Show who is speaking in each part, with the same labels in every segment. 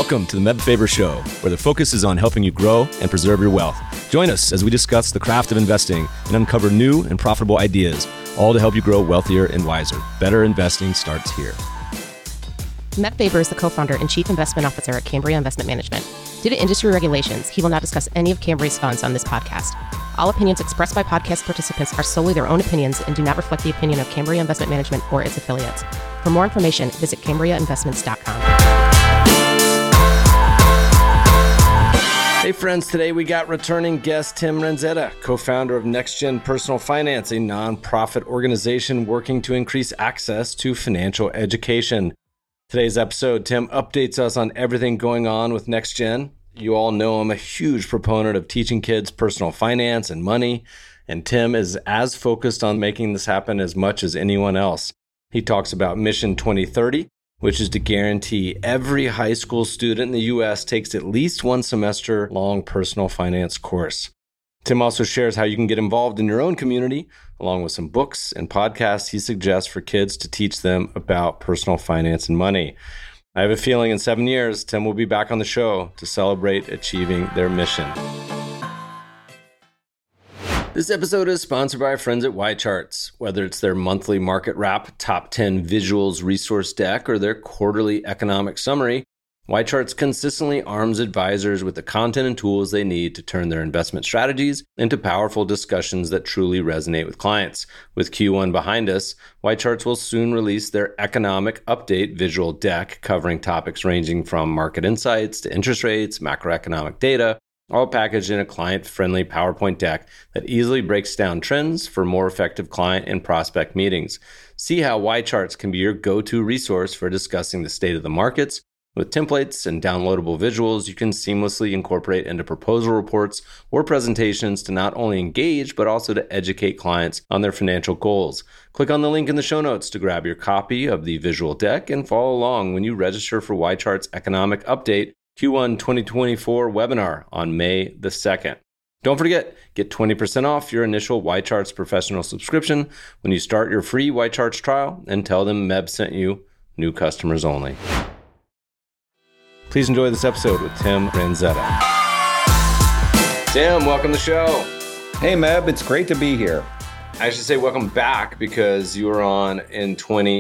Speaker 1: Welcome to the Meb Faber Show, where the focus is on helping you grow and preserve your wealth. Join us as we discuss the craft of investing and uncover new and profitable ideas, all to help you grow wealthier and wiser. Better investing starts here.
Speaker 2: Meb Faber is the co-founder and chief investment officer at Cambria Investment Management. Due to industry regulations, he will not discuss any of Cambria's funds on this podcast. All opinions expressed by podcast participants are solely their own opinions and do not reflect the opinion of Cambria Investment Management or its affiliates. For more information, visit CambriaInvestments.com.
Speaker 1: Hey friends, today we got returning guest Tim Renzetta, co-founder of NextGen Personal Finance, a nonprofit organization working to increase access to financial education. Today's episode, Tim updates us on everything going on with NextGen. You all know I'm a huge proponent of teaching kids personal finance and money, and Tim is as focused on making this happen as much as anyone else. He talks about Mission 2030, which is to guarantee every high school student in the U.S. takes at least one semester-long personal finance course. Tim also shares how you can get involved in your own community, along with some books and podcasts he suggests for kids to teach them about personal finance and money. I have a feeling in 7 years, Tim will be back on the show to celebrate achieving their mission. This episode is sponsored by our friends at YCharts. Whether it's their monthly market wrap, top 10 visuals resource deck, or their quarterly economic summary, YCharts consistently arms advisors with the content and tools they need to turn their investment strategies into powerful discussions that truly resonate with clients. With Q1 behind us, YCharts will soon release their economic update visual deck covering topics ranging from market insights to interest rates, macroeconomic data, all packaged in a client-friendly PowerPoint deck that easily breaks down trends for more effective client and prospect meetings. See how YCharts can be your go-to resource for discussing the state of the markets. With templates and downloadable visuals, you can seamlessly incorporate into proposal reports or presentations to not only engage, but also to educate clients on their financial goals. Click on the link in the show notes to grab your copy of the visual deck and follow along when you register for YCharts Economic Update Q1 2024 webinar on May the 2nd. Don't forget, get 20% off your initial YCharts professional subscription when you start your free YCharts trial and tell them Meb sent you, new customers only. Please enjoy this episode with Tim Renzetta. Tim, welcome to the show.
Speaker 3: Hey, Meb, it's great to be here.
Speaker 1: I should say welcome back because you were on in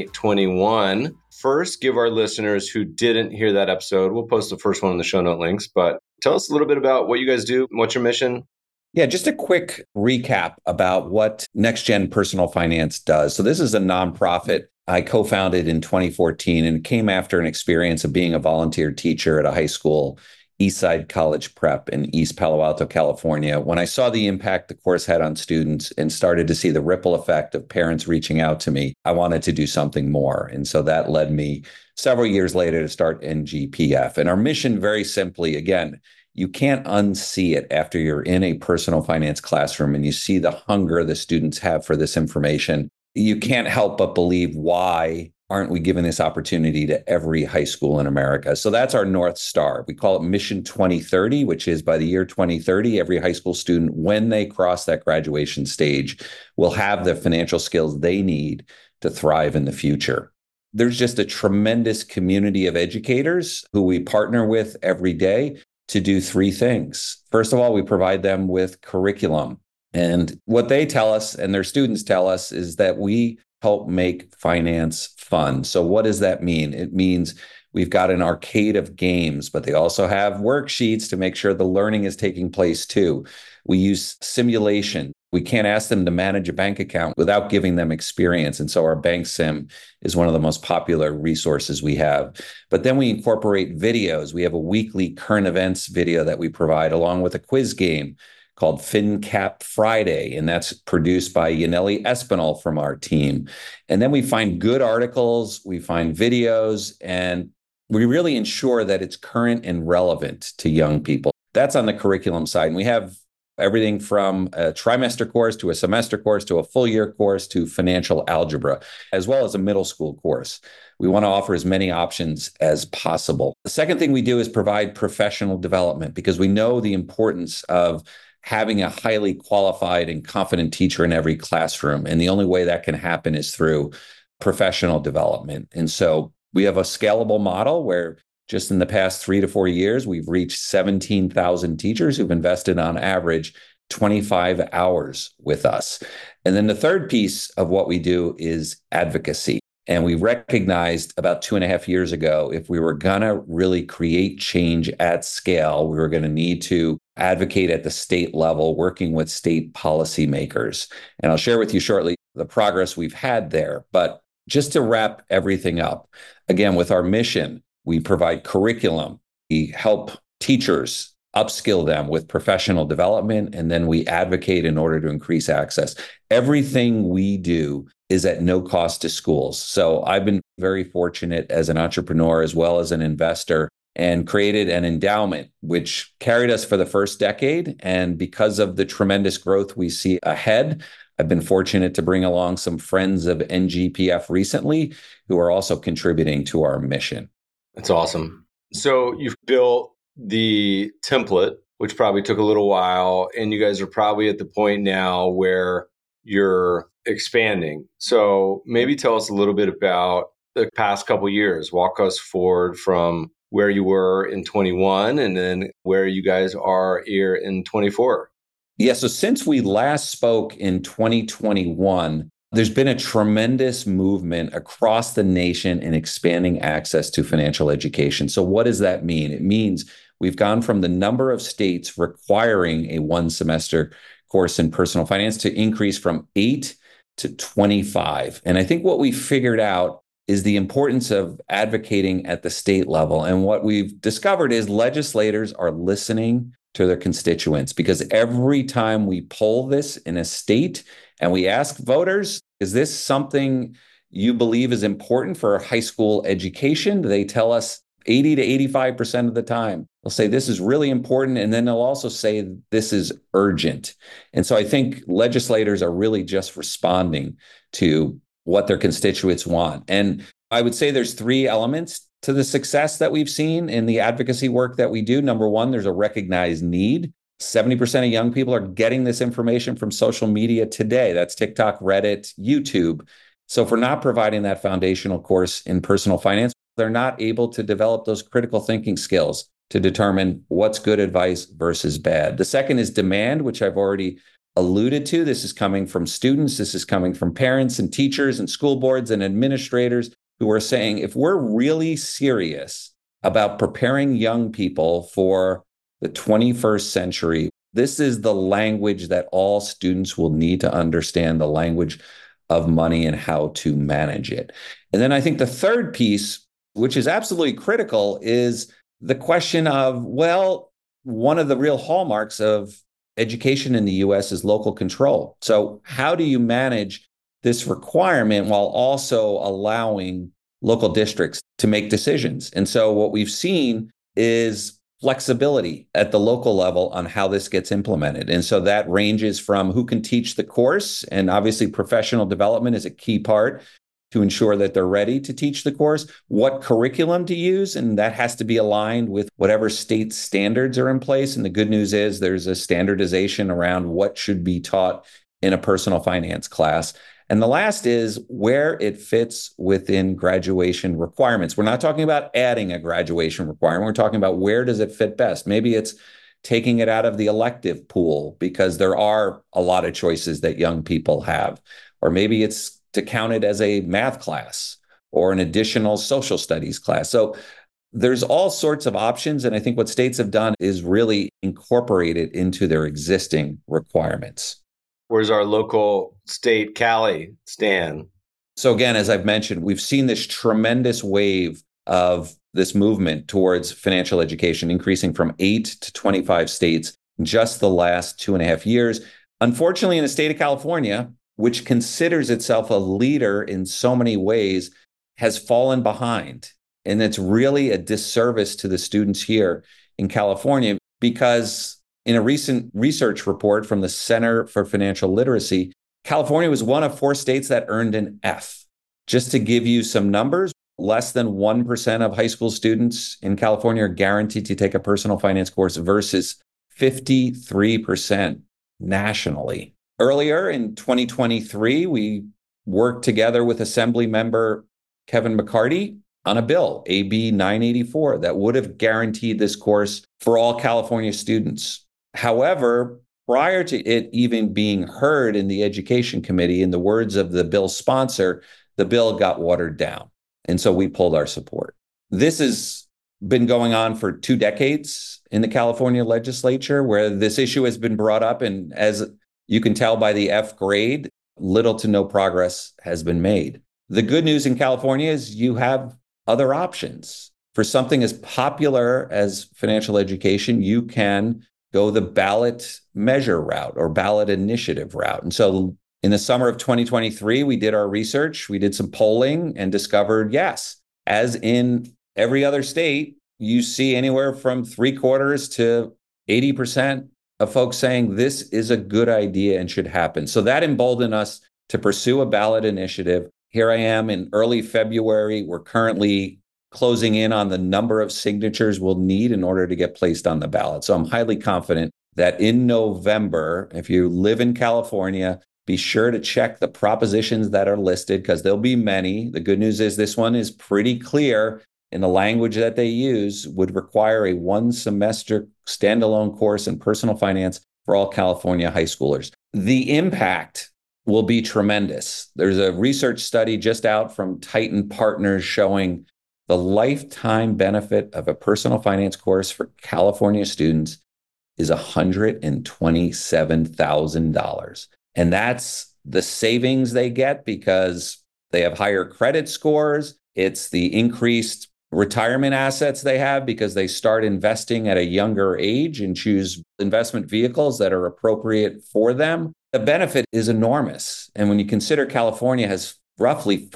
Speaker 1: 2021. First, give our listeners who didn't hear that episode, we'll post the first one in the show note links, but tell us a little bit about what you guys do, what's your mission?
Speaker 3: Yeah, just a quick recap about what NextGen Personal Finance does. So this is a nonprofit I co-founded in 2014, and it came after an experience of being a volunteer teacher at a high school, Eastside College Prep in East Palo Alto, California. When I saw the impact the course had on students and started to see the ripple effect of parents reaching out to me, I wanted to do something more. And so that led me several years later to start NGPF. And our mission, very simply, again, you can't unsee it after you're in a personal finance classroom and you see the hunger the students have for this information. You can't help but believe, why aren't we giving this opportunity to every high school in America? So that's our North Star. We call it Mission 2030, which is by the year 2030, every high school student, when they cross that graduation stage, will have the financial skills they need to thrive in the future. There's just a tremendous community of educators who we partner with every day to do three things. First of all, we provide them with curriculum. And what they tell us and their students tell us is that we help make finance fun. So what does that mean? It means we've got an arcade of games, but they also have worksheets to make sure the learning is taking place too. We use simulation. We can't ask them to manage a bank account without giving them experience. And so our bank sim is one of the most popular resources we have. But then we incorporate videos. We have a weekly current events video that we provide along with a quiz game called FinCap Friday, and that's produced by Yaneli Espinal from our team. And then we find good articles, we find videos, and we really ensure that it's current and relevant to young people. That's on the curriculum side. And we have everything from a trimester course to a semester course to a full year course to financial algebra, as well as a middle school course. We want to offer as many options as possible. The second thing we do is provide professional development, because we know the importance of having a highly qualified and confident teacher in every classroom. And the only way that can happen is through professional development. And so we have a scalable model where Just in the past 3 to 4 years, we've reached 17,000 teachers who've invested on average 25 hours with us. And then the third piece of what we do is advocacy. And we recognized about 2.5 years ago, if we were going to really create change at scale, we were going to need to advocate at the state level, working with state policymakers. And I'll share with you shortly the progress we've had there. But just to wrap everything up, again, with our mission, we provide curriculum, we help teachers upskill them with professional development, and then we advocate in order to increase access. Everything we do is at no cost to schools. So I've been very fortunate as an entrepreneur as well as an investor, and created an endowment which carried us for the first decade. And because of the tremendous growth we see ahead, I've been fortunate to bring along some friends of NGPF recently who are also contributing to our mission.
Speaker 1: That's awesome. So you've built the template, which probably took a little while, and you guys are probably at the point now where you're expanding. So maybe tell us a little bit about the past couple of years. Walk us forward from where you were in 21 and then where you guys are here in 24.
Speaker 3: Yeah, so since we last spoke in 2021, there's been a tremendous movement across the nation in expanding access to financial education. So what does that mean? It means we've gone from the number of states requiring a one-semester course in personal finance to increase from 8 to 25. And I think what we figured out is the importance of advocating at the state level. And what we've discovered is legislators are listening to their constituents, because every time we poll this in a state and we ask voters, is this something you believe is important for high school education? They tell us 80 to 85% of the time. They'll say this is really important. And then they'll also say this is urgent. And so I think legislators are really just responding to what their constituents want. And I would say there's 3 elements to the success that we've seen in the advocacy work that we do. Number one, there's a recognized need. 70% of young people are getting this information from social media today. That's TikTok, Reddit, YouTube. So if we're not providing that foundational course in personal finance, they're not able to develop those critical thinking skills to determine what's good advice versus bad. The second is demand, which I've already alluded to. This is coming from students. This is coming from parents and teachers and school boards and administrators who are saying, if we're really serious about preparing young people for the 21st century, this is the language that all students will need to understand, the language of money and how to manage it. And then I think the third piece, which is absolutely critical, is the question of, well, one of the real hallmarks of education in the US is local control. So how do you manage this requirement while also allowing local districts to make decisions? And so what we've seen is flexibility at the local level on how this gets implemented. And so that ranges from who can teach the course, and obviously professional development is a key part to ensure that they're ready to teach the course, what curriculum to use, and that has to be aligned with whatever state standards are in place. And the good news is there's a standardization around what should be taught in a personal finance class. And the last is where it fits within graduation requirements. We're not talking about adding a graduation requirement. We're talking about where does it fit best. Maybe it's taking it out of the elective pool because there are a lot of choices that young people have. Or maybe it's to count it as a math class or an additional social studies class. So there's all sorts of options. And I think what states have done is really incorporate it into their existing requirements.
Speaker 1: Where's our local state, Cali, stand?
Speaker 3: So again, as I've mentioned, we've seen this tremendous wave of this movement towards financial education, increasing from 8 to 25 states in just the last 2.5 years. Unfortunately, in the state of California, which considers itself a leader in so many ways, has fallen behind. And it's really a disservice to the students here in California, because in a recent research report from the Center for Financial Literacy, California was one of 4 states that earned an F. Just to give you some numbers, less than 1% of high school students in California are guaranteed to take a personal finance course versus 53% nationally. Earlier in 2023, we worked together with Assembly member Kevin McCarty on a bill, AB 984, that would have guaranteed this course for all California students. However, prior to it even being heard in the Education Committee, in the words of the bill sponsor, the bill got watered down. And so we pulled our support. This has been going on for 2 decades in the California legislature, where this issue has been brought up. And as you can tell by the F grade, little to no progress has been made. The good news in California is you have other options. For something as popular as financial education, you can go the ballot measure route or ballot initiative route. And so in the summer of 2023, we did our research, we did some polling and discovered, yes, as in every other state, you see anywhere from 3/4 to 80% of folks saying this is a good idea and should happen. So that emboldened us to pursue a ballot initiative. Here I am in early February. We're currently closing in on the number of signatures we'll need in order to get placed on the ballot. So I'm highly confident that in November, if you live in California, be sure to check the propositions that are listed because there'll be many. The good news is this one is pretty clear in the language that they use, would require a 1-semester standalone course in personal finance for all California high schoolers. The impact will be tremendous. There's a research study just out from Titan Partners showing the lifetime benefit of a personal finance course for California students is $127,000. And that's the savings they get because they have higher credit scores. It's the increased retirement assets they have because they start investing at a younger age and choose investment vehicles that are appropriate for them. The benefit is enormous. And when you consider California has roughly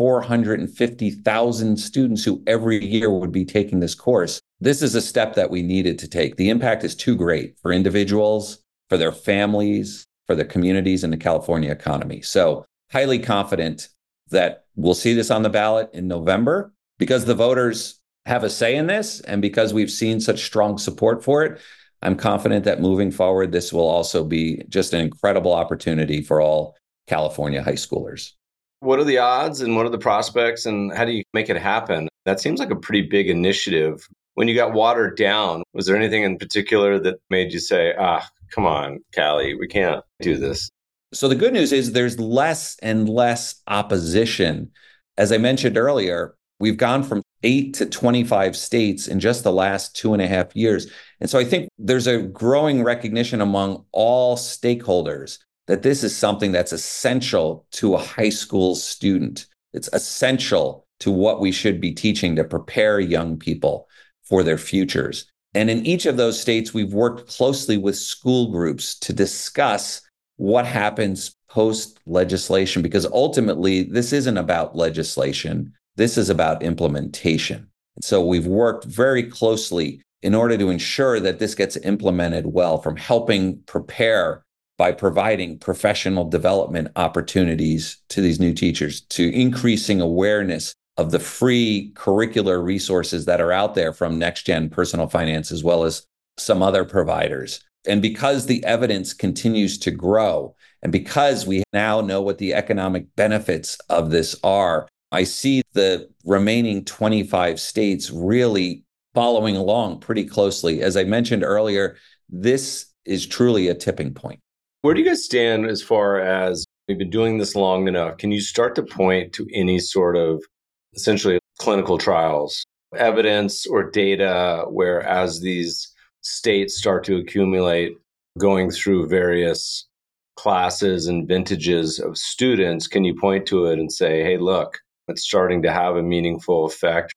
Speaker 3: 450,000 students who every year would be taking this course, this is a step that we needed to take. The impact is too great for individuals, for their families, for the communities and the California economy. So highly confident that we'll see this on the ballot in November because the voters have a say in this. And because we've seen such strong support for it, I'm confident that moving forward, this will also be just an incredible opportunity for all California high schoolers.
Speaker 1: What are the odds and what are the prospects and how do you make it happen? That seems like a pretty big initiative. When you got watered down, was there anything in particular that made you say, come on, Cali, we can't do this?
Speaker 3: So the good news is there's less and less opposition. As I mentioned earlier, we've gone from 8 to 25 states in just the last 2.5 years. And so I think there's a growing recognition among all stakeholders that this is something that's essential to a high school student. It's essential to what we should be teaching to prepare young people for their futures. And in each of those states, we've worked closely with school groups to discuss what happens post legislation, because ultimately this isn't about legislation. This is about implementation. And so we've worked very closely in order to ensure that this gets implemented well, from helping prepare by providing professional development opportunities to these new teachers, to increasing awareness of the free curricular resources that are out there from NextGen Personal Finance, as well as some other providers. And because the evidence continues to grow, and because we now know what the economic benefits of this are, I see the remaining 25 states really following along pretty closely. As I mentioned earlier, this is truly a tipping point.
Speaker 1: Where do you guys stand as far as we've been doing this long enough? Can you start to point to any sort of essentially clinical trials, evidence or data where as these states start to accumulate, going through various classes and vintages of students, can you point to it and say, hey, look, it's starting to have a meaningful effect?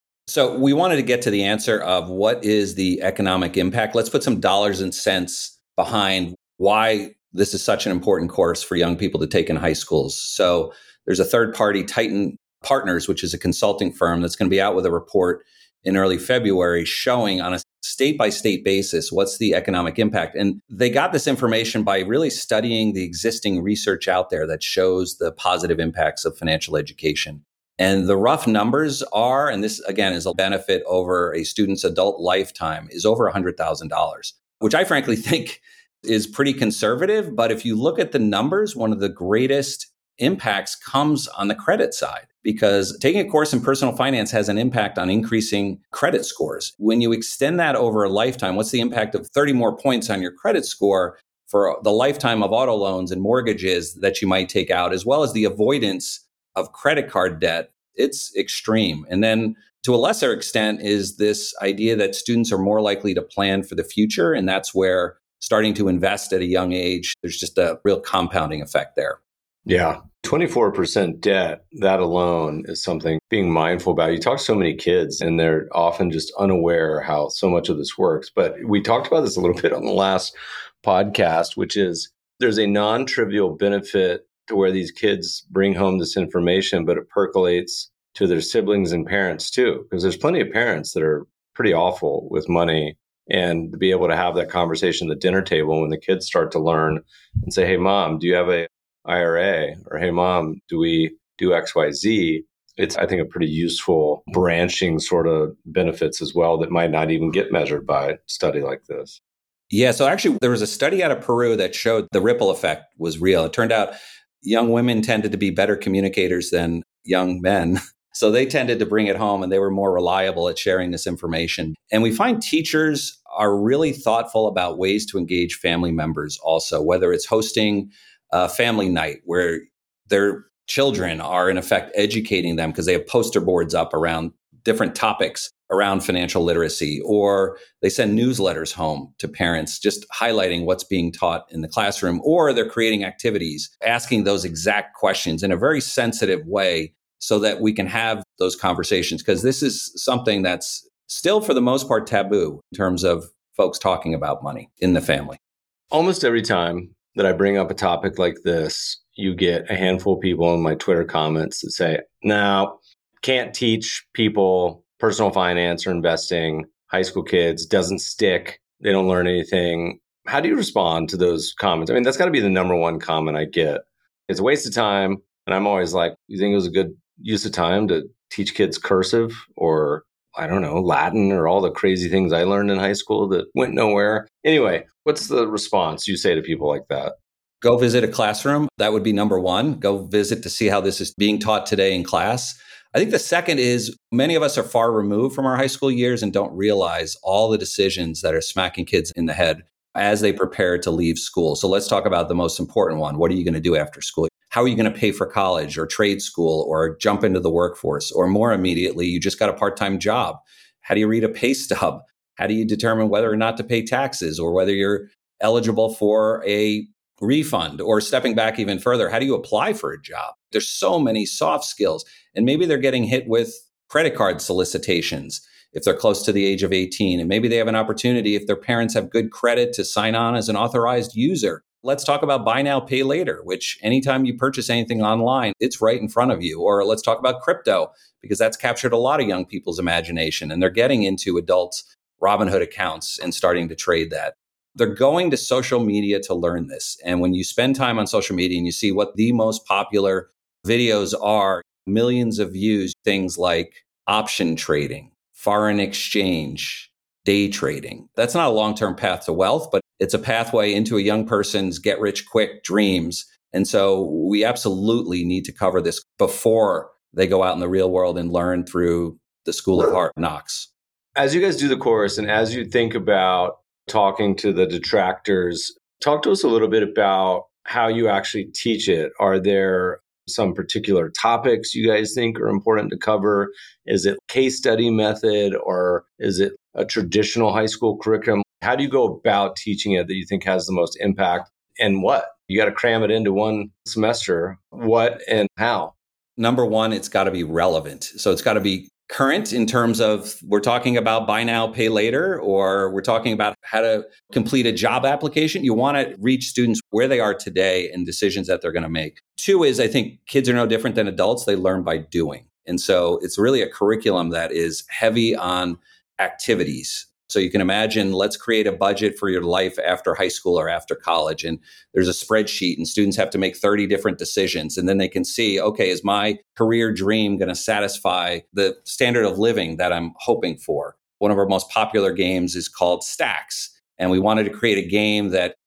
Speaker 3: So we wanted to get to the answer of what is the economic impact. Let's put some dollars and cents behind why this is such an important course for young people to take in high schools. So there's a third party, Titan Partners, which is a consulting firm that's going to be out with a report in early February showing on a state-by-state basis what's the economic impact. And they got this information by really studying the existing research out there that shows the positive impacts of financial education. And the rough numbers are, and this again is a benefit over a student's adult lifetime, is over $100,000, which I frankly think is pretty conservative. But if you look at the numbers, one of the greatest impacts comes on the credit side, because taking a course in personal finance has an impact on increasing credit scores. When you extend that over a lifetime, what's the impact of 30 more points on your credit score for the lifetime of auto loans and mortgages that you might take out, as well as the avoidance of credit card debt? It's extreme. And then to a lesser extent is this idea that students are more likely to plan for the future. And that's where starting to invest at a young age, there's just a real compounding effect there.
Speaker 1: Yeah. 24% debt, that alone is something being mindful about. You talk to so many kids and they're often just unaware how so much of this works. But we talked about this a little bit on the last podcast, which is there's a non-trivial benefit to where these kids bring home this information, but it percolates to their siblings and parents too, because there's plenty of parents that are pretty awful with money. And to be able to have that conversation at the dinner table when the kids start to learn and say, hey, mom, do you have a IRA? Or hey, mom, do we do XYZ? It's, I think, a pretty useful branching sort of benefits as well that might not even get measured by a study like this.
Speaker 3: Yeah. So actually, there was a study out of Peru that showed the ripple effect was real. It turned out young women tended to be better communicators than young men. So they tended to bring it home and they were more reliable at sharing this information. And we find teachers are really thoughtful about ways to engage family members also, whether it's hosting a family night where their children are in effect educating them because they have poster boards up around different topics around financial literacy, or they send newsletters home to parents just highlighting what's being taught in the classroom, or they're creating activities, asking those exact questions in a very sensitive way so that we can have those conversations. Because this is something that's still, for the most part, taboo in terms of folks talking about money in the family.
Speaker 1: Almost every time that I bring up a topic like this, you get a handful of people in my Twitter comments that say, no, can't teach people personal finance or investing. High school kids, doesn't stick. They don't learn anything. How do you respond to those comments? I mean, that's got to be the number one comment I get. It's a waste of time. And I'm always like, you think it was a good use of time to teach kids cursive or, I don't know, Latin or all the crazy things I learned in high school that went nowhere? Anyway, what's the response you say to people like that?
Speaker 3: Go visit a classroom. That would be number one. Go visit to see how this is being taught today in class. I think the second is many of us are far removed from our high school years and don't realize all the decisions that are smacking kids in the head as they prepare to leave school. So let's talk about the most important one. What are you going to do after school? How are you going to pay for college or trade school or jump into the workforce? Or more immediately, you just got a part-time job. How do you read a pay stub? How do you determine whether or not to pay taxes or whether you're eligible for a refund? Or stepping back even further, how do you apply for a job? There's so many soft skills. And maybe they're getting hit with credit card solicitations if they're close to the age of 18. And maybe they have an opportunity, if their parents have good credit, to sign on as an authorized user. Let's talk about buy now, pay later, which anytime you purchase anything online, it's right in front of you. Or let's talk about crypto, because that's captured a lot of young people's imagination. And they're getting into adults' Robinhood accounts and starting to trade that. They're going to social media to learn this. And when you spend time on social media and you see what the most popular videos are, millions of views, things like option trading, foreign exchange, day trading. That's not a long-term path to wealth, but it's a pathway into a young person's get-rich-quick dreams. And so we absolutely need to cover this before they go out in the real world and learn through the School of Hard Knocks.
Speaker 1: As you guys do the course and as you think about talking to the detractors, talk to us a little bit about how you actually teach it. Are there some particular topics you guys think are important to cover? Is it case study method or is it a traditional high school curriculum? How do you go about teaching it that you think has the most impact, and what? You got to cram it into one semester. What and how?
Speaker 3: Number one, it's got to be relevant. So it's got to be current in terms of we're talking about buy now, pay later, or we're talking about how to complete a job application. You want to reach students where they are today and decisions that they're going to make. Two is, I think kids are no different than adults. They learn by doing. And so it's really a curriculum that is heavy on activities. So you can imagine, let's create a budget for your life after high school or after college. And there's a spreadsheet and students have to make 30 different decisions. And then they can see, okay, is my career dream going to satisfy the standard of living that I'm hoping for? One of our most popular games is called Stacks. And we wanted to create a game that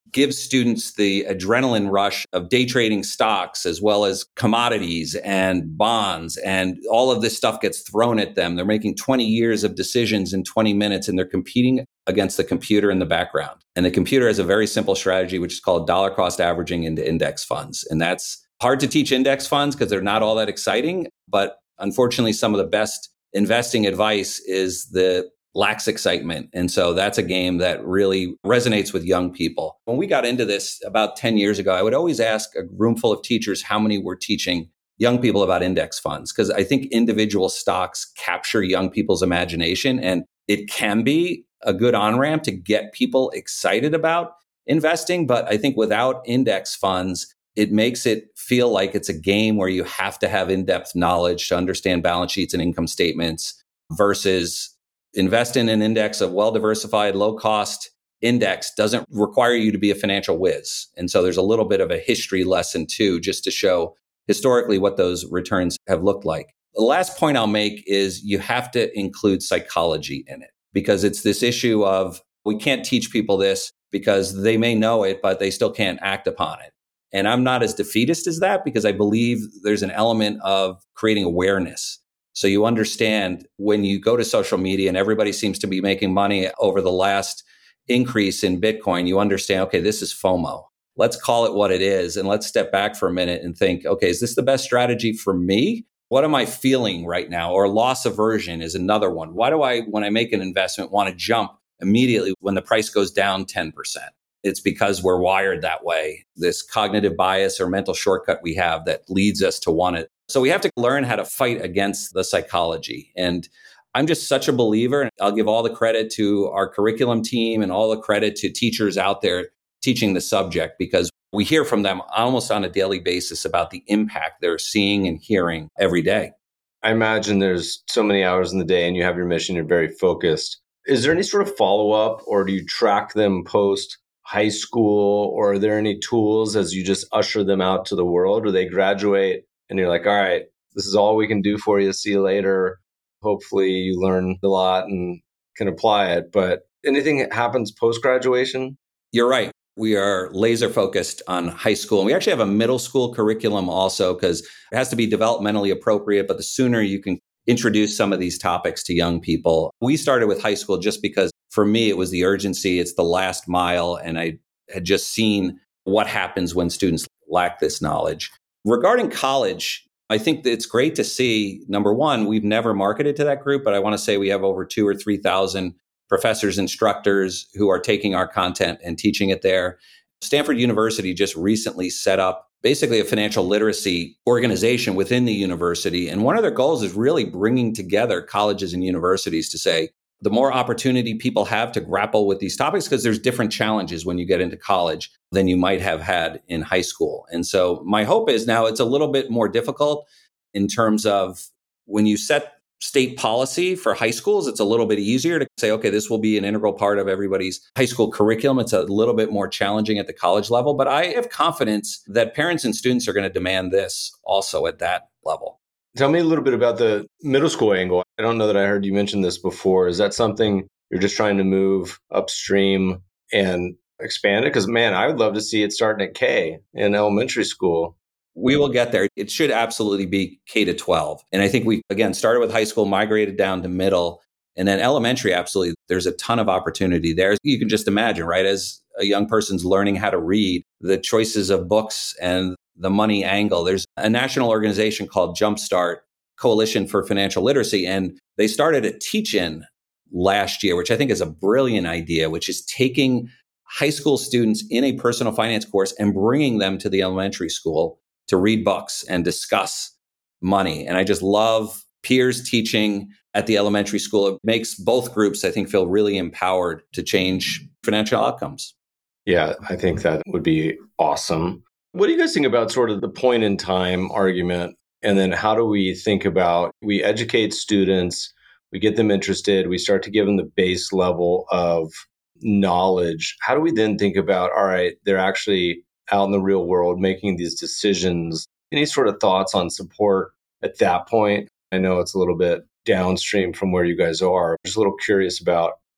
Speaker 3: gives students the adrenaline rush of day trading stocks as well as commodities and bonds, and all of this stuff gets thrown at them. They're making 20 years of decisions in 20 minutes, and they're competing against the computer in the background. And the computer has a very simple strategy, which is called dollar cost averaging into index funds. And that's hard to teach index funds because they're not all that exciting. But unfortunately, some of the best investing advice is the lacks excitement. And so that's a game that really resonates with young people. When we got into this about 10 years ago, I would always ask a room full of teachers how many were teaching young people about index funds, because I think individual stocks capture young people's imagination, and it can be a good on-ramp to get people excited about investing. But I think without index funds, it makes it feel like it's a game where you have to have in-depth knowledge to understand balance sheets and income statements versus invest in an index of well-diversified, low-cost index doesn't require you to be a financial whiz. And so there's a little bit of a history lesson too, just to show historically what those returns have looked like. The last point I'll make is you have to include psychology in it, because it's this issue of we can't teach people this because they may know it, but they still can't act upon it. And I'm not as defeatist as that, because I believe there's an element of creating awareness. So you understand when you go to social media and everybody seems to be making money over the last increase in Bitcoin, you understand, okay, this is FOMO. Let's call it what it is. And let's step back for a minute and think, okay, is this the best strategy for me? What am I feeling right now? Or loss aversion is another one. Why do I, when I make an investment, want to jump immediately when the price goes down 10%? It's because we're wired that way. This cognitive bias or mental shortcut we have that leads us to want it. So we have to learn how to fight against the psychology. And I'm just such a believer, and I'll give all the credit to our curriculum team and all the credit to teachers out there teaching the subject, because we hear from them almost on a daily basis about the impact they're seeing and hearing every day.
Speaker 1: I imagine there's so many hours in the day and you have your mission, you're very focused. Is there any sort of follow-up, or do you track them post high school, or are there any tools as you just usher them out to the world, or they graduate and you're like, all right, this is all we can do for you. See you later. Hopefully you learn a lot and can apply it. But anything that happens post-graduation?
Speaker 3: You're right. We are laser focused on high school. And we actually have a middle school curriculum also, because it has to be developmentally appropriate. But the sooner you can introduce some of these topics to young people. We started with high school just because for me, it was the urgency. It's the last mile. And I had just seen what happens when students lack this knowledge. Regarding college, I think that it's great to see, number one, we've never marketed to that group, but I want to say we have over 2,000 or 3,000 professors, instructors who are taking our content and teaching it there. Stanford University just recently set up basically a financial literacy organization within the university. And one of their goals is really bringing together colleges and universities to say, the more opportunity people have to grapple with these topics, because there's different challenges when you get into college than you might have had in high school. And so my hope is now it's a little bit more difficult in terms of when you set state policy for high schools, it's a little bit easier to say, okay, this will be an integral part of everybody's high school curriculum. It's a little bit more challenging at the college level, but I have confidence that parents and students are going to demand this also at that level.
Speaker 1: Tell me a little bit about the middle school angle. I don't know that I heard you mention this before. Is that something you're just trying to move upstream and expand it? Because, man, I would love to see it starting at K in elementary school.
Speaker 3: We will get there. It should absolutely be K to 12. And I think we, again, started with high school, migrated down to middle, and then elementary, absolutely. There's a ton of opportunity there. You can just imagine, right? As a young person's learning how to read, the choices of books and the money angle. There's a national organization called Jumpstart, Coalition for Financial Literacy, and they started a teach-in last year, which I think is a brilliant idea, which is taking high school students in a personal finance course and bringing them to the elementary school to read books and discuss money. And I just love peers teaching at the elementary school. It makes both groups, I think, feel really empowered to change financial outcomes.
Speaker 1: Yeah, I think that would be awesome. What do you guys think about sort of the point in time argument? And then how do we think about, we educate students, we get them interested, we start to give them the base level of knowledge. How do we then think about, all right, they're actually out in the real world making these decisions? Any sort of thoughts on support at that point? I know it's a little bit downstream from where you guys are. I'm just a little curious about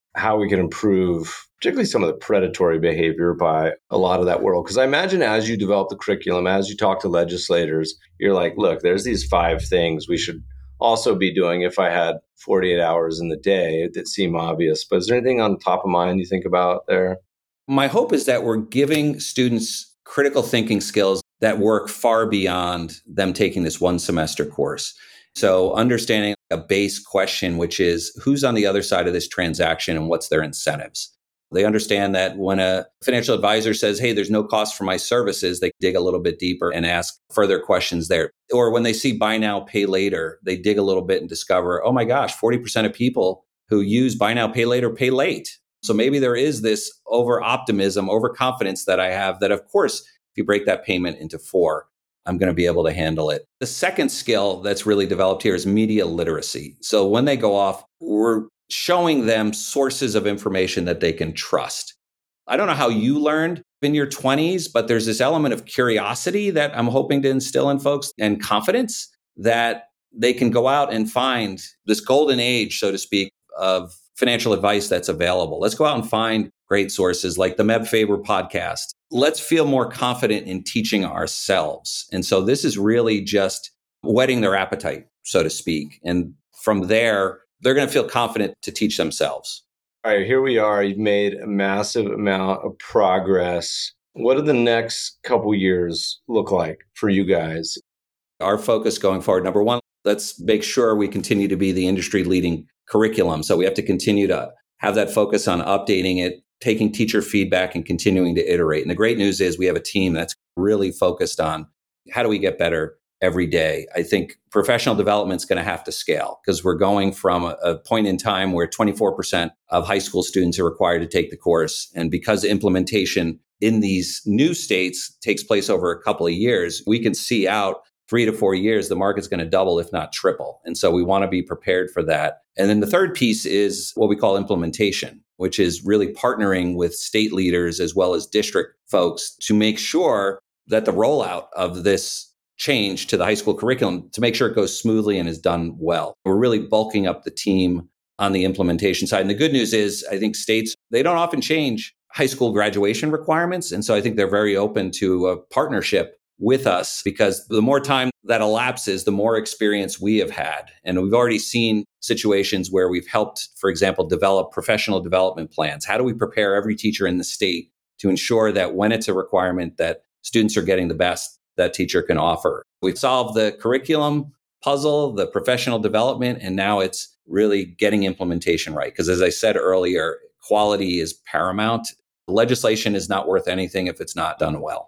Speaker 1: how we can improve, particularly some of the predatory behavior by a lot of that world. Because I imagine as you develop the curriculum, as you talk to legislators, you're like, look, there's these 5 things we should also be doing if I had 48 hours in the day that seem obvious. But is there anything on top of mind you think about there?
Speaker 3: My hope is that we're giving students critical thinking skills that work far beyond them taking this 1 semester course. So understanding a base question, which is who's on the other side of this transaction and what's their incentives? They understand that when a financial advisor says, hey, there's no cost for my services, they dig a little bit deeper and ask further questions there. Or when they see buy now, pay later, they dig a little bit and discover, oh my gosh, 40% of people who use buy now, pay later pay late. So maybe there is this over optimism, overconfidence that I have that, of course, if you break that payment into 4, I'm going to be able to handle it. The second skill that's really developed here is media literacy. So when they go off, we're showing them sources of information that they can trust. I don't know how you learned in your 20s, but there's this element of curiosity that I'm hoping to instill in folks and confidence that they can go out and find this golden age, so to speak, of financial advice that's available. Let's go out and find great sources like the Meb Faber podcast. Let's feel more confident in teaching ourselves. And so this is really just whetting their appetite, so to speak. And from there, they're going to feel confident to teach themselves.
Speaker 1: All right, here we are. You've made a massive amount of progress. What do the next couple years look like for you guys?
Speaker 3: Our focus going forward, number one, let's make sure we continue to be the industry leading curriculum. So we have to continue to have that focus on updating it, taking teacher feedback and continuing to iterate. And the great news is we have a team that's really focused on how do we get better every day. I think professional development is going to have to scale because we're going from a point in time where 24% of high school students are required to take the course. And because implementation in these new states takes place over a couple of years, we can see out 3 to 4 years, the market's going to double, if not triple. And so we want to be prepared for that. And then the third piece is what we call implementation, which is really partnering with state leaders as well as district folks to make sure that the rollout of this change to the high school curriculum, to make sure it goes smoothly and is done well. We're really bulking up the team on the implementation side. And the good news is, I think states, they don't often change high school graduation requirements. And so I think they're very open to a partnership with us because the more time that elapses, the more experience we have had. And we've already seen situations where we've helped, for example, develop professional development plans. How do we prepare every teacher in the state to ensure that when it's a requirement that students are getting the best that teacher can offer? We've solved the curriculum puzzle, the professional development, and now it's really getting implementation right. Because as I said earlier, quality is paramount. Legislation is not worth anything if it's not done well.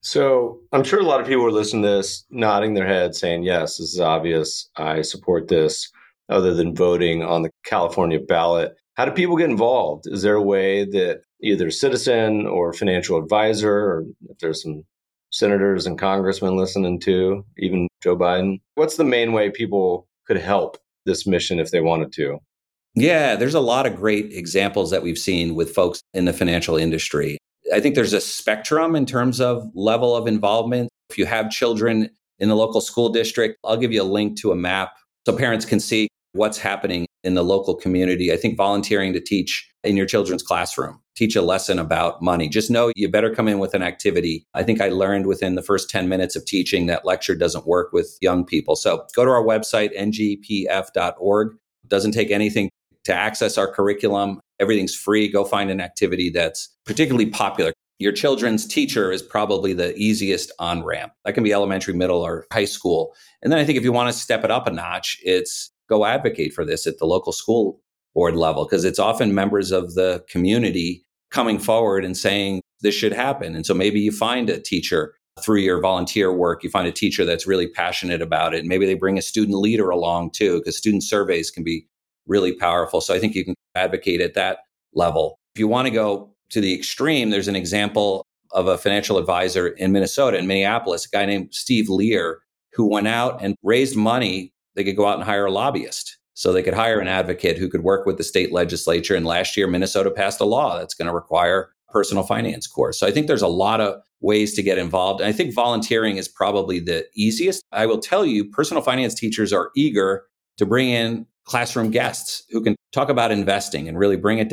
Speaker 1: So I'm sure a lot of people are listening to this, nodding their head, saying, yes, this is obvious. I support this, other than voting on the California ballot. How do people get involved? Is there a way that either citizen or financial advisor, or if there's some senators and congressmen listening to, even Joe Biden, what's the main way people could help this mission if they wanted to?
Speaker 3: Yeah, there's a lot of great examples that we've seen with folks in the financial industry. I think there's a spectrum in terms of level of involvement. If you have children in the local school district, I'll give you a link to a map so parents can see what's happening in the local community. I think volunteering to teach in your children's classroom, teach a lesson about money. Just know you better come in with an activity. I think I learned within the first 10 minutes of teaching that lecture doesn't work with young people. So go to our website, ngpf.org. It doesn't take anything to access our curriculum. Everything's free. Go find an activity that's particularly popular. Your children's teacher is probably the easiest on-ramp. That can be elementary, middle, or high school. And then I think if you want to step it up a notch, it's go advocate for this at the local school board level, because it's often members of the community coming forward and saying this should happen. And so maybe you find a teacher through your volunteer work, you find a teacher that's really passionate about it. Maybe they bring a student leader along too, because student surveys can be really powerful. So I think you can advocate at that level. If you want to go to the extreme, there's an example of a financial advisor in Minnesota, in Minneapolis, a guy named Steve Lear, who went out and raised money. They could go out and hire a lobbyist. So they could hire an advocate who could work with the state legislature. And last year, Minnesota passed a law that's going to require a personal finance course. So I think there's a lot of ways to get involved. And I think volunteering is probably the easiest. I will tell you, personal finance teachers are eager to bring in classroom guests who can talk about investing and really bring it down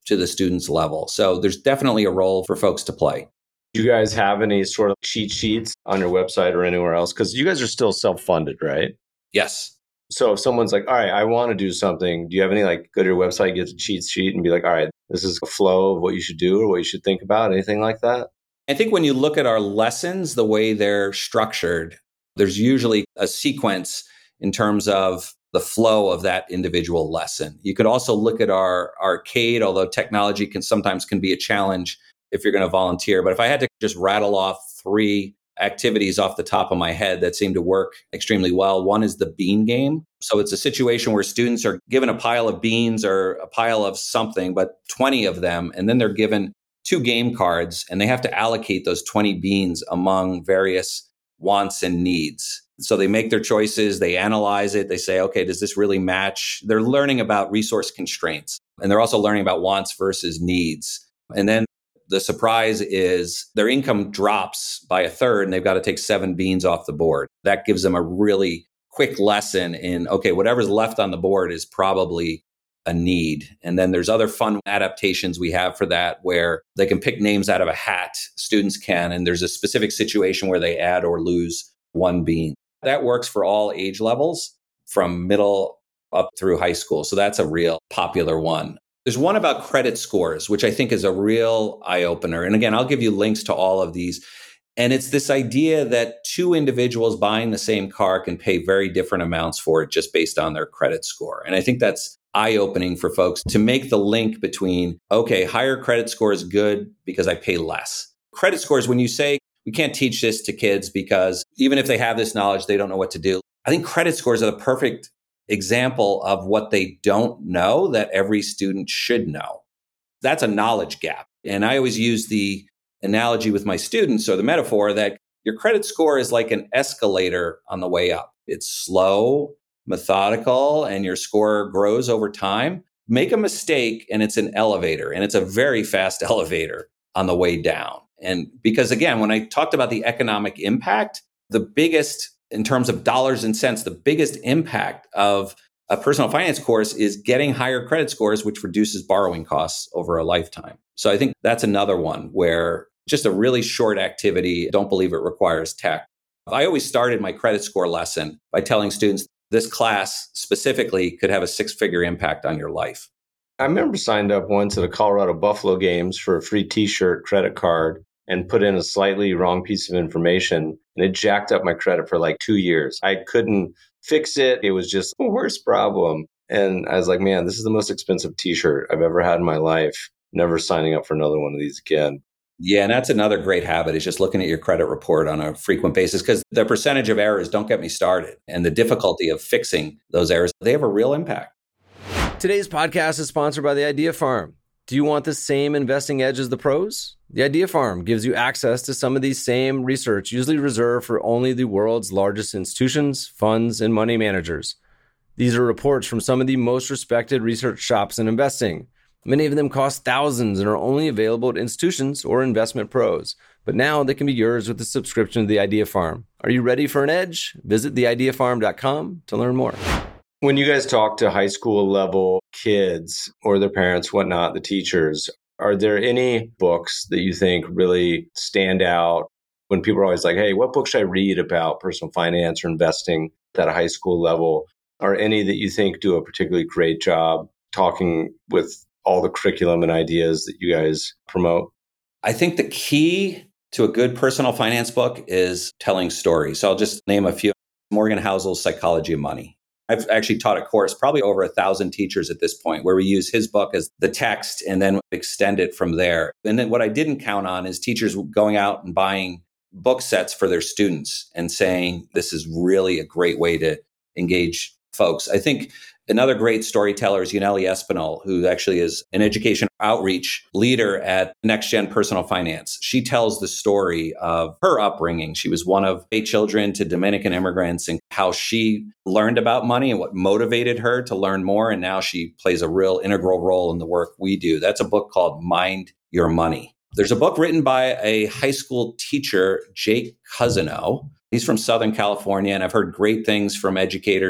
Speaker 3: to the student's level. So there's definitely a role for folks to play.
Speaker 1: Do you guys have any sort of cheat sheets on your website or anywhere else? Because you guys are still self-funded, right?
Speaker 3: Yes.
Speaker 1: So if someone's like, all right, I want to do something, do you have any go to your website, get a cheat sheet and be like, all right, this is a flow of what you should do or what you should think about, anything like that?
Speaker 3: I think when you look at our lessons, the way they're structured, there's usually a sequence in terms of the flow of that individual lesson. You could also look at our arcade, although technology can sometimes be a challenge if you're going to volunteer. But if I had to just rattle off 3 activities off the top of my head that seem to work extremely well, one is the bean game. So it's a situation where students are given a pile of beans or a pile of something, but 20 of them, and then they're given 2 game cards, and they have to allocate those 20 beans among various wants and needs. So they make their choices, they analyze it, they say, okay, does this really match? They're learning about resource constraints, and they're also learning about wants versus needs. And then the surprise is their income drops by 1/3, and they've got to take 7 beans off the board. That gives them a really quick lesson in, okay, whatever's left on the board is probably a need. And then there's other fun adaptations we have for that where they can pick names out of a hat, students can, and there's a specific situation where they add or lose 1 bean. That works for all age levels from middle up through high school. So that's a real popular one. There's one about credit scores, which I think is a real eye-opener. And again, I'll give you links to all of these. And it's this idea that 2 individuals buying the same car can pay very different amounts for it just based on their credit score. And I think that's eye-opening for folks to make the link between, okay, higher credit score is good because I pay less. Credit scores, when you say we can't teach this to kids because even if they have this knowledge, they don't know what to do. I think credit scores are the perfect example of what they don't know that every student should know. That's a knowledge gap. And I always use the analogy with my students or the metaphor that your credit score is like an escalator on the way up. It's slow, methodical, and your score grows over time. Make a mistake and it's an elevator, and it's a very fast elevator on the way down. And because again, when I talked about the economic impact, the biggest, in terms of dollars and cents, the biggest impact of a personal finance course is getting higher credit scores, which reduces borrowing costs over a lifetime. So I think that's another one where just a really short activity, don't believe it requires tech. I always started my credit score lesson by telling students this class specifically could have a 6-figure impact on your life.
Speaker 1: I remember signed up once at a Colorado Buffalo Games for a free t-shirt credit card and put in a slightly wrong piece of information, and it jacked up my credit for 2 years. I couldn't fix it. It was just the worst problem. And I was like, man, this is the most expensive t-shirt I've ever had in my life. Never signing up for another one of these again.
Speaker 3: Yeah, and that's another great habit is just looking at your credit report on a frequent basis because the percentage of errors, don't get me started, and the difficulty of fixing those errors, they have a real impact.
Speaker 1: Today's podcast is sponsored by The Idea Farm. Do you want the same investing edge as the pros? The Idea Farm gives you access to some of these same research, usually reserved for only the world's largest institutions, funds, and money managers. These are reports from some of the most respected research shops in investing. Many of them cost thousands and are only available at institutions or investment pros. But now they can be yours with a subscription to The Idea Farm. Are you ready for an edge? Visit theideafarm.com to learn more. When you guys talk to high school level kids or their parents, whatnot, the teachers, are there any books that you think really stand out when people are always like, hey, what book should I read about personal finance or investing at a high school level? Are any that you think do a particularly great job talking with all the curriculum and ideas that you guys promote?
Speaker 3: I think the key to a good personal finance book is telling stories. So I'll just name a few. Morgan Housel's Psychology of Money. I've actually taught a course, probably over 1,000 teachers at this point, where we use his book as the text and then extend it from there. And then what I didn't count on is teachers going out and buying book sets for their students and saying, this is really a great way to engage folks. I think another great storyteller is Yaneli Espinal, who actually is an education outreach leader at Next Gen Personal Finance. She tells the story of her upbringing. She was one of 8 children to Dominican immigrants and how she learned about money and what motivated her to learn more. And now she plays a real integral role in the work we do. That's a book called Mind Your Money. There's a book written by a high school teacher, Jake Cousineau. He's from Southern California, and I've heard great things from educators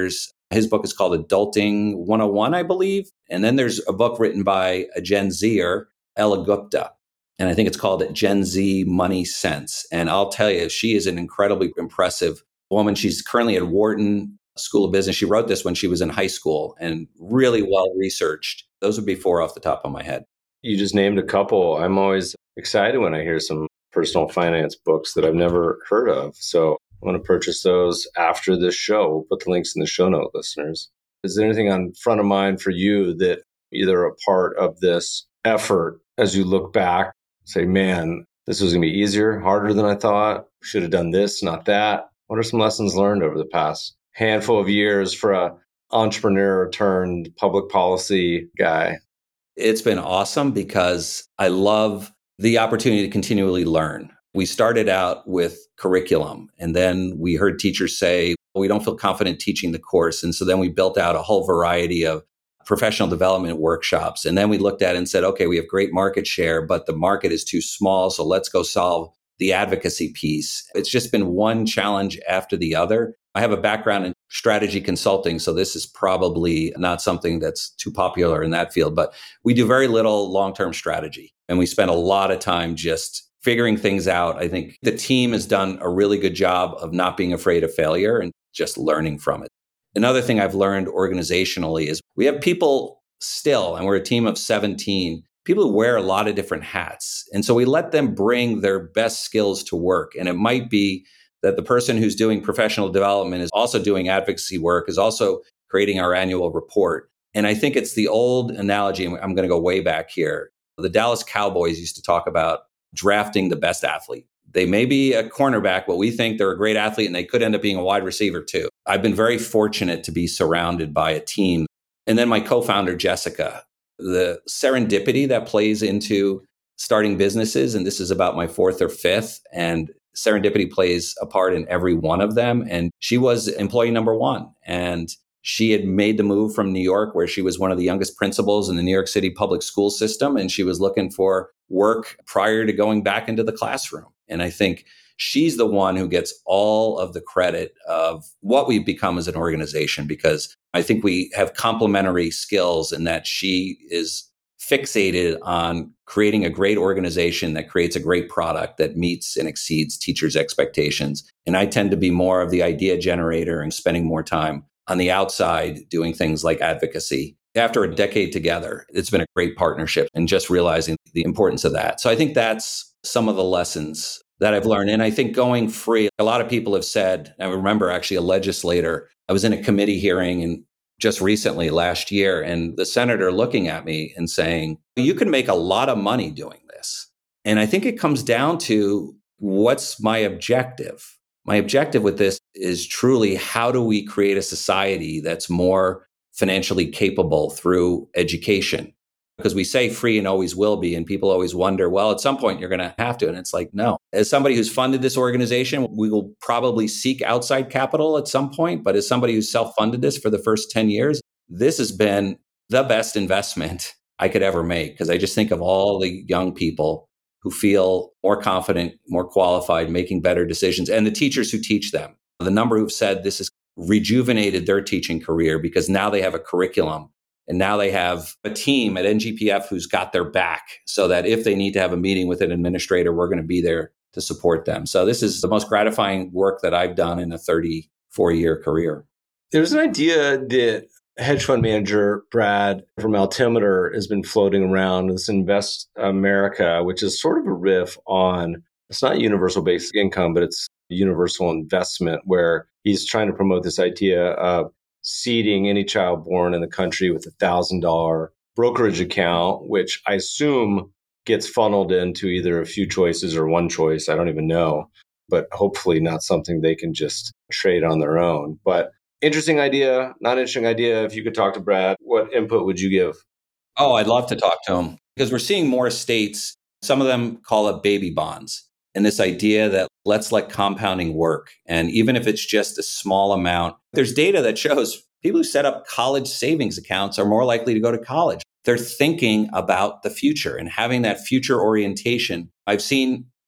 Speaker 3: His book is called Adulting 101, I believe. And then there's a book written by a Gen Zer, Ella Gupta. And I think it's called Gen Z Money Sense. And I'll tell you, she is an incredibly impressive woman. She's currently at Wharton School of Business. She wrote this when she was in high school and really well researched. Those would be four off the top of my head.
Speaker 1: You just named a couple. I'm always excited when I hear some personal finance books that I've never heard of. So I want to purchase those after this show. We'll put the links in the show note, listeners. Is there anything on front of mind for you that either a part of this effort as you look back, say, man, this was going to be easier, harder than I thought. Should have done this, not that. What are some lessons learned over the past handful of years for a entrepreneur turned public policy guy?
Speaker 3: It's been awesome because I love the opportunity to continually learn. We started out with curriculum, and then we heard teachers say, we don't feel confident teaching the course. And so then we built out a whole variety of professional development workshops. And then we looked at it and said, okay, we have great market share, but the market is too small. So let's go solve the advocacy piece. It's just been one challenge after the other. I have a background in strategy consulting, so this is probably not something that's too popular in that field, but we do very little long-term strategy. And we spend a lot of time just figuring things out. I think the team has done a really good job of not being afraid of failure and just learning from it. Another thing I've learned organizationally is we have people still, and we're a team of 17, people who wear a lot of different hats. And so we let them bring their best skills to work. And it might be that the person who's doing professional development is also doing advocacy work, is also creating our annual report. And I think it's the old analogy, and I'm going to go way back here. The Dallas Cowboys used to talk about drafting the best athlete. They may be a cornerback, but we think they're a great athlete and they could end up being a wide receiver too. I've been very fortunate to be surrounded by a team. And then my co-founder, Jessica, the serendipity that plays into starting businesses, and this is about my fourth or fifth, and serendipity plays a part in every one of them. And she was employee number one. And she had made the move from New York, where she was one of the youngest principals in the New York City public school system. And she was looking for work prior to going back into the classroom. And I think she's the one who gets all of the credit of what we've become as an organization, because I think we have complementary skills in that she is fixated on creating a great organization that creates a great product that meets and exceeds teachers' expectations. And I tend to be more of the idea generator and spending more time on the outside doing things like advocacy. After a decade together, it's been a great partnership and just realizing the importance of that. So I think that's some of the lessons that I've learned. And I think going free, a lot of people have said, I remember actually a legislator, I was in a committee hearing and just recently last year, and the senator looking at me and saying, you can make a lot of money doing this. And I think it comes down to, what's my objective? My objective with this is truly, how do we create a society that's more financially capable through education? Because we say free and always will be, and people always wonder, well, at some point you're going to have to. And it's like, no. As somebody who's funded this organization, we will probably seek outside capital at some point. But as somebody who's self-funded this for the first 10 years, this has been the best investment I could ever make. Because I just think of all the young people who feel more confident, more qualified, making better decisions, and the teachers who teach them. The number who've said this has rejuvenated their teaching career because now they have a curriculum. And now they have a team at NGPF who's got their back, so that if they need to have a meeting with an administrator, we're going to be there to support them. So this is the most gratifying work that I've done in a 34-year career.
Speaker 1: There's an idea that hedge fund manager Brad from Altimeter has been floating around, this Invest America, which is sort of a riff on, it's not universal basic income, but it's universal investment, where he's trying to promote this idea of seeding any child born in the country with $1,000 brokerage account, which I assume gets funneled into either a few choices or one choice. I don't even know, but hopefully not something they can just trade on their own. But interesting idea, not interesting idea. If you could talk to Brad, what input would you give?
Speaker 3: Oh, I'd love to talk to him, because we're seeing more states, some of them call it baby bonds. And this idea that let's let compounding work. And even if it's just a small amount, there's data that shows people who set up college savings accounts are more likely to go to college. They're thinking about the future and having that future orientation. I've seen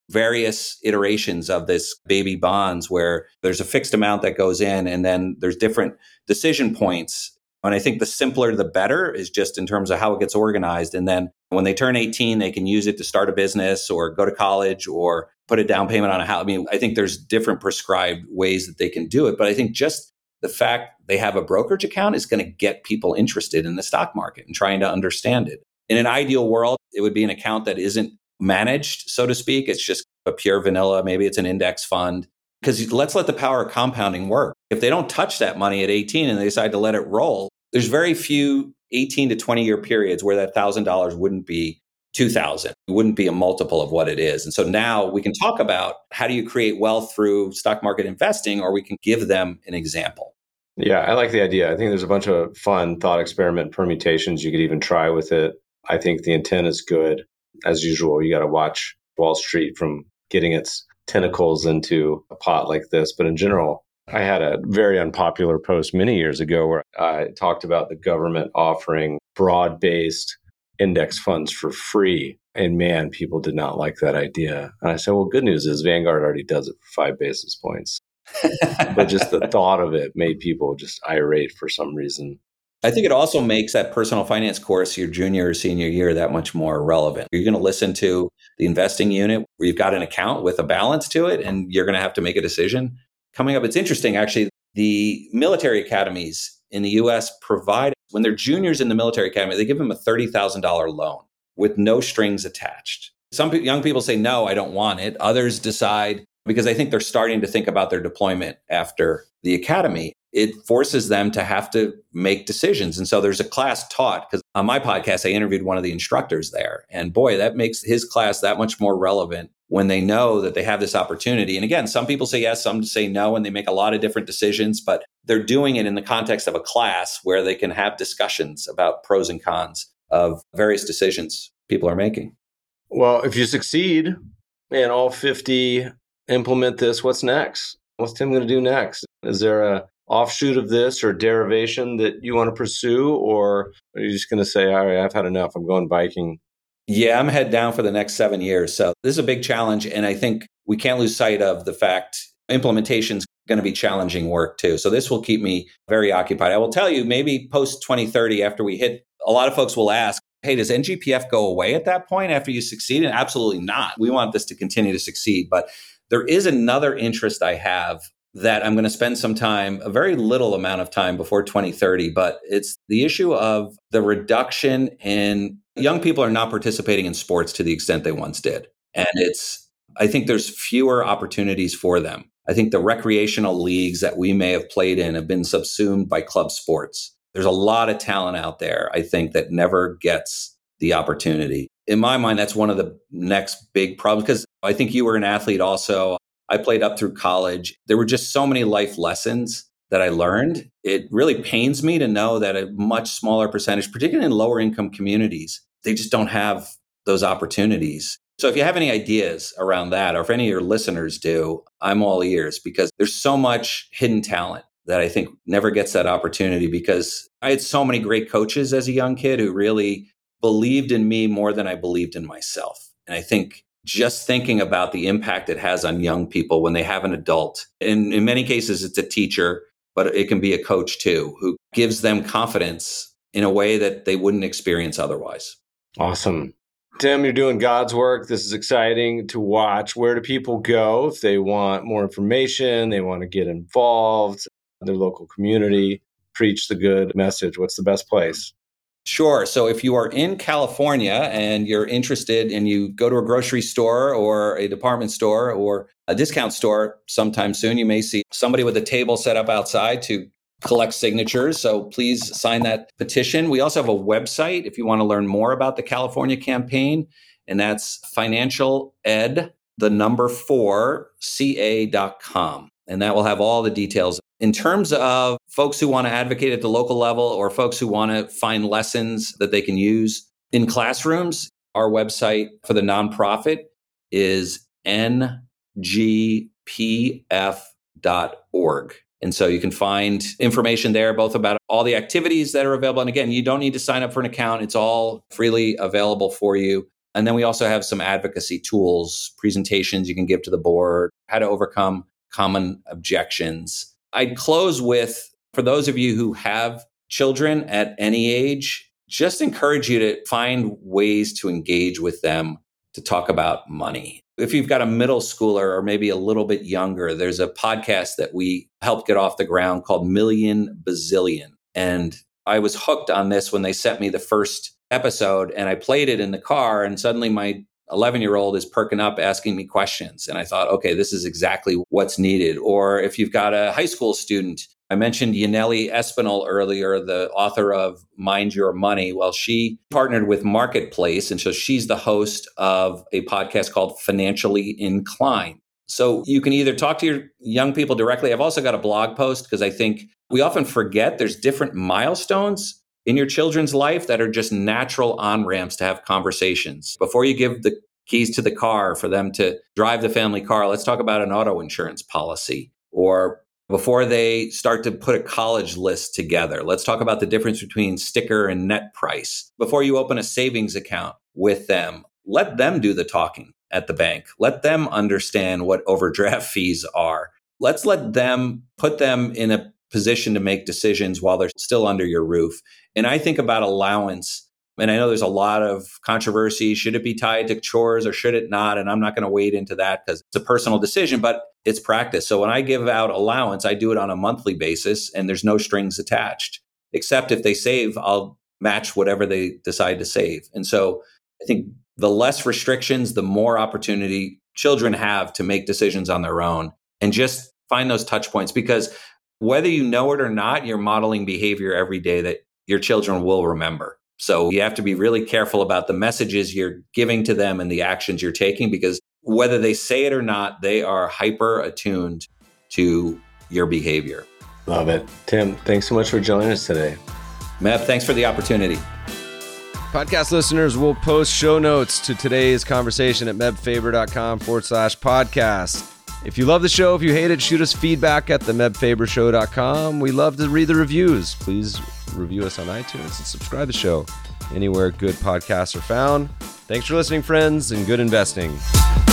Speaker 3: various iterations of this baby bonds where there's a fixed amount that goes in and then there's different decision points. And I think the simpler, the better is just in terms of how it gets organized. And then when they turn 18, they can use it to start a business or go to college or put a down payment on a house. I mean, I think there's different prescribed ways that they can do it. But I think just the fact they have a brokerage account is going to get people interested in the stock market and trying to understand it. In an ideal world, it would be an account that isn't managed, so to speak. It's just a pure vanilla. Maybe it's an index fund. Because let's let the power of compounding work. If they don't touch that money at 18 and they decide to let it roll, there's very few 18 to 20 year periods where that $1,000 wouldn't be 2,000. It wouldn't be a multiple of what it is. And so now we can talk about how do you create wealth through stock market investing, or we can give them an example.
Speaker 1: Yeah, I like the idea. I think there's a bunch of fun thought experiment permutations you could even try with it. I think the intent is good. As usual, you got to watch Wall Street from getting its tentacles into a pot like this. But in general, I had a very unpopular post many years ago where I talked about the government offering broad-based index funds for free. And man, people did not like that idea. And I said, well, good news is Vanguard already does it for 5 basis points. But just the thought of it made people just irate for some reason.
Speaker 3: I think it also makes that personal finance course your junior or senior year that much more relevant. You're going to listen to the investing unit where you've got an account with a balance to it, and you're going to have to make a decision coming up. It's interesting, actually, the military academies in the US provide, when they're juniors in the military academy, they give them a $30,000 loan with no strings attached. Some young people say, no, I don't want it. Others decide, because I think they're starting to think about their deployment after the academy, it forces them to have to make decisions. And so there's a class taught, because on my podcast, I interviewed one of the instructors there. And boy, that makes his class that much more relevant when they know that they have this opportunity. And again, some people say yes, some say no, and they make a lot of different decisions, but they're doing it in the context of a class where they can have discussions about pros and cons of various decisions people are making.
Speaker 1: Well, if you succeed and all 50 implement this, what's next? What's Tim going to do next? Is there a offshoot of this or derivation that you want to pursue? Or are you just going to say, all right, I've had enough, I'm going biking?
Speaker 3: Yeah, I'm head down for the next 7 years. So this is a big challenge. And I think we can't lose sight of the fact implementation's going to be challenging work too. So this will keep me very occupied. I will tell you, maybe post 2030, after we hit, a lot of folks will ask, hey, does NGPF go away at that point after you succeed? And absolutely not. We want this to continue to succeed. But there is another interest I have that I'm going to spend some time, a very little amount of time before 2030, but it's the issue of the reduction in young people are not participating in sports to the extent they once did. And I think there's fewer opportunities for them. I think the recreational leagues that we may have played in have been subsumed by club sports. There's a lot of talent out there, I think, that never gets the opportunity. In my mind, that's one of the next big problems, because I think you were an athlete also. I played up through college. There were just so many life lessons that I learned. It really pains me to know that a much smaller percentage, particularly in lower income communities, they just don't have those opportunities. So if you have any ideas around that, or if any of your listeners do, I'm all ears, because there's so much hidden talent that I think never gets that opportunity, because I had so many great coaches as a young kid who really believed in me more than I believed in myself. And I think just thinking about the impact it has on young people when they have an adult, and in many cases it's a teacher, but it can be a coach too, who gives them confidence in a way that they wouldn't experience otherwise.
Speaker 1: Awesome. Tim, you're doing God's work. This is exciting to watch. Where do people go if they want more information, they want to get involved, their local community, preach the good message? What's the best place?
Speaker 3: Sure. So if you are in California and you're interested and you go to a grocery store or a department store or a discount store sometime soon, you may see somebody with a table set up outside to collect signatures. So please sign that petition. We also have a website if you want to learn more about the California campaign, and that's financialed4ca.com. And that will have all the details. In terms of folks who want to advocate at the local level or folks who want to find lessons that they can use in classrooms, our website for the nonprofit is ngpf.org. And so you can find information there, both about all the activities that are available. And again, you don't need to sign up for an account. It's all freely available for you. And then we also have some advocacy tools, presentations you can give to the board, how to overcome common objections. I'd close with, for those of you who have children at any age, just encourage you to find ways to engage with them to talk about money. If you've got a middle schooler or maybe a little bit younger, there's a podcast that we helped get off the ground called Million Bazillion. And I was hooked on this when they sent me the first episode, and I played it in the car, and suddenly my 11-year-old is perking up asking me questions. And I thought, okay, this is exactly what's needed. Or if you've got a high school student, I mentioned Yaneli Espinal earlier, the author of Mind Your Money. Well, she partnered with Marketplace, and so she's the host of a podcast called Financially Inclined. So you can either talk to your young people directly. I've also got a blog post because I think we often forget there's different milestones in your children's life that are just natural on-ramps to have conversations. Before you give the keys to the car for them to drive the family car, let's talk about an auto insurance policy. Or before they start to put a college list together, let's talk about the difference between sticker and net price. Before you open a savings account with them, let them do the talking at the bank. Let them understand what overdraft fees are. Let's let them put them in a position to make decisions while they're still under your roof. And I think about allowance. And I know there's a lot of controversy. Should it be tied to chores or should it not? And I'm not going to wade into that because it's a personal decision, but it's practice. So when I give out allowance, I do it on a monthly basis and there's no strings attached, except if they save, I'll match whatever they decide to save. And so I think the less restrictions, the more opportunity children have to make decisions on their own and just find those touch points, because whether you know it or not, you're modeling behavior every day that your children will remember. So you have to be really careful about the messages you're giving to them and the actions you're taking, because whether they say it or not, they are hyper attuned to your behavior.
Speaker 1: Love it. Tim, thanks so much for joining us today.
Speaker 3: Meb, thanks for the opportunity.
Speaker 4: Podcast listeners will post show notes to today's conversation at mebfaber.com/podcast. If you love the show, if you hate it, shoot us feedback at themebfabershow.com. We love to read the reviews. Please review us on iTunes and subscribe to the show anywhere good podcasts are found. Thanks for listening, friends, and good investing.